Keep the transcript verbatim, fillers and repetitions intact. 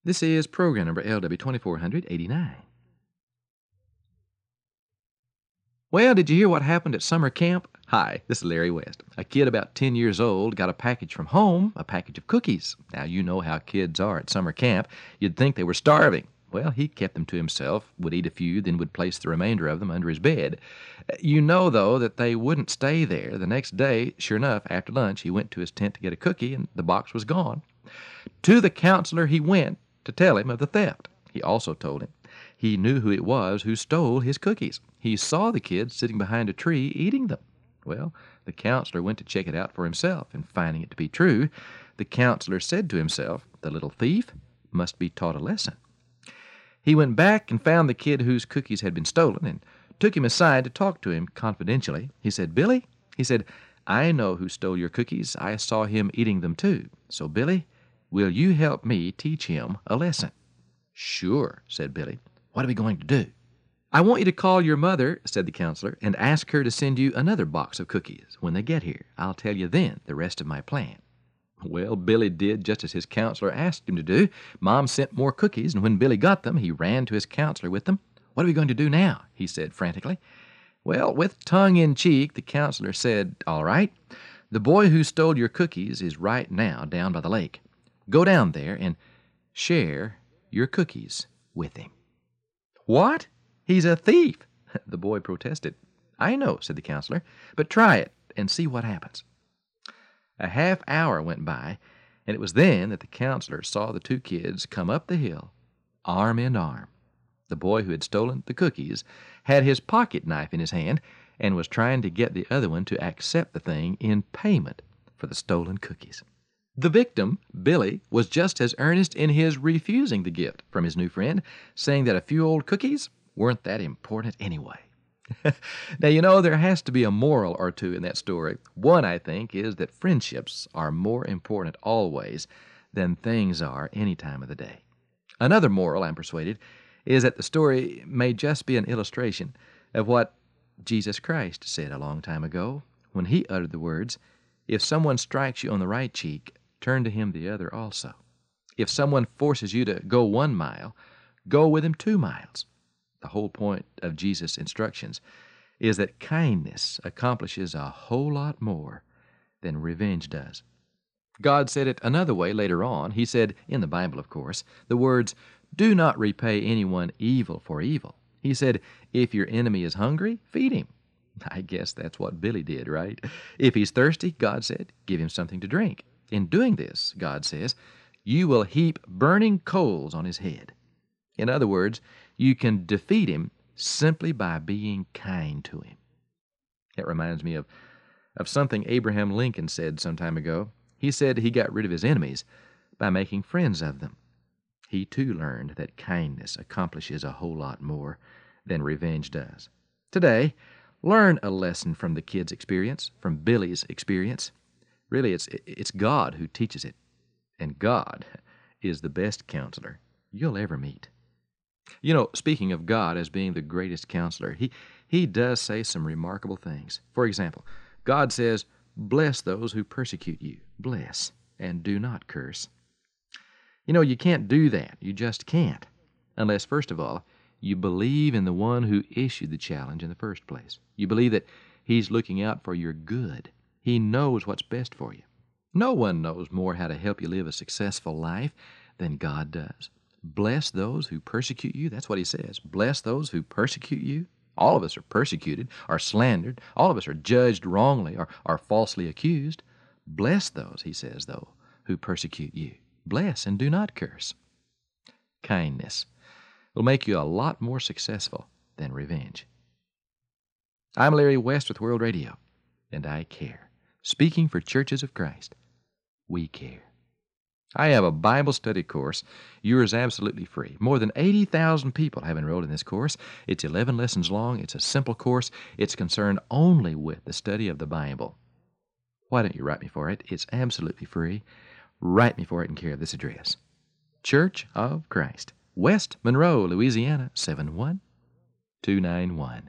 This is program number L W twenty-four eighty-nine. Well, did you hear what happened at summer camp? Hi, this is Larry West. A kid about ten years old got a package from home, a package of cookies. Now, you know how kids are at summer camp. You'd think they were starving. Well, he kept them to himself, would eat a few, then would place the remainder of them under his bed. You know, though, that they wouldn't stay there. The next day, sure enough, after lunch, he went to his tent to get a cookie, and the box was gone. To the counselor he went to tell him of the theft. He also told him he knew who it was who stole his cookies. He saw the kid sitting behind a tree eating them. Well, the counselor went to check it out for himself, and finding it to be true, the counselor said to himself, "The little thief must be taught a lesson." He went back and found the kid whose cookies had been stolen and took him aside to talk to him confidentially. He said, "Billy," he said, "I know who stole your cookies. I saw him eating them too. So, Billy, will you help me teach him a lesson?" "Sure," said Billy. "What are we going to do?" "I want you to call your mother," said the counselor, "and ask her to send you another box of cookies when they get here. I'll tell you then the rest of my plan." Well, Billy did just as his counselor asked him to do. Mom sent more cookies, and when Billy got them, he ran to his counselor with them. "What are we going to do now?" he said frantically. Well, with tongue in cheek, the counselor said, "All right, the boy who stole your cookies is right now down by the lake. Go down there and share your cookies with him." "What? He's a thief!" the boy protested. "I know," said the counselor, "but try it and see what happens." A half hour went by, and it was then that the counselor saw the two kids come up the hill, arm in arm. The boy who had stolen the cookies had his pocket knife in his hand and was trying to get the other one to accept the thing in payment for the stolen cookies. The victim, Billy, was just as earnest in his refusing the gift from his new friend, saying that a few old cookies weren't that important anyway. Now, you know, there has to be a moral or two in that story. One, I think, is that friendships are more important always than things are any time of the day. Another moral, I'm persuaded, is that the story may just be an illustration of what Jesus Christ said a long time ago when he uttered the words, "If someone strikes you on the right cheek, turn to him the other also. If someone forces you to go one mile, go with him two miles." The whole point of Jesus' instructions is that kindness accomplishes a whole lot more than revenge does. God said it another way later on. He said, in the Bible, of course, the words, "Do not repay anyone evil for evil." He said, "If your enemy is hungry, feed him." I guess that's what Billy did, right? If he's thirsty, God said, give him something to drink. In doing this, God says, you will heap burning coals on his head. In other words, you can defeat him simply by being kind to him. It reminds me of, of something Abraham Lincoln said some time ago. He said he got rid of his enemies by making friends of them. He too learned that kindness accomplishes a whole lot more than revenge does. Today, learn a lesson from the kid's experience, from Billy's experience. Really, it's, it's God who teaches it, and God is the best counselor you'll ever meet. You know, speaking of God as being the greatest counselor, he, he does say some remarkable things. For example, God says, "Bless those who persecute you. Bless, and do not curse." You know, you can't do that. You just can't. Unless, first of all, you believe in the one who issued the challenge in the first place. You believe that he's looking out for your good. He knows what's best for you. No one knows more how to help you live a successful life than God does. Bless those who persecute you. That's what he says. Bless those who persecute you. All of us are persecuted, are slandered. All of us are judged wrongly or are falsely accused. Bless those, he says, though, who persecute you. Bless and do not curse. Kindness will make you a lot more successful than revenge. I'm Larry West with World Radio, and I care. Speaking for Churches of Christ, we care. I have a Bible study course. Yours absolutely free. More than eighty thousand people have enrolled in this course. It's eleven lessons long. It's a simple course. It's concerned only with the study of the Bible. Why don't you write me for it? It's absolutely free. Write me for it in care of this address. Church of Christ, West Monroe, Louisiana, seven one two nine one.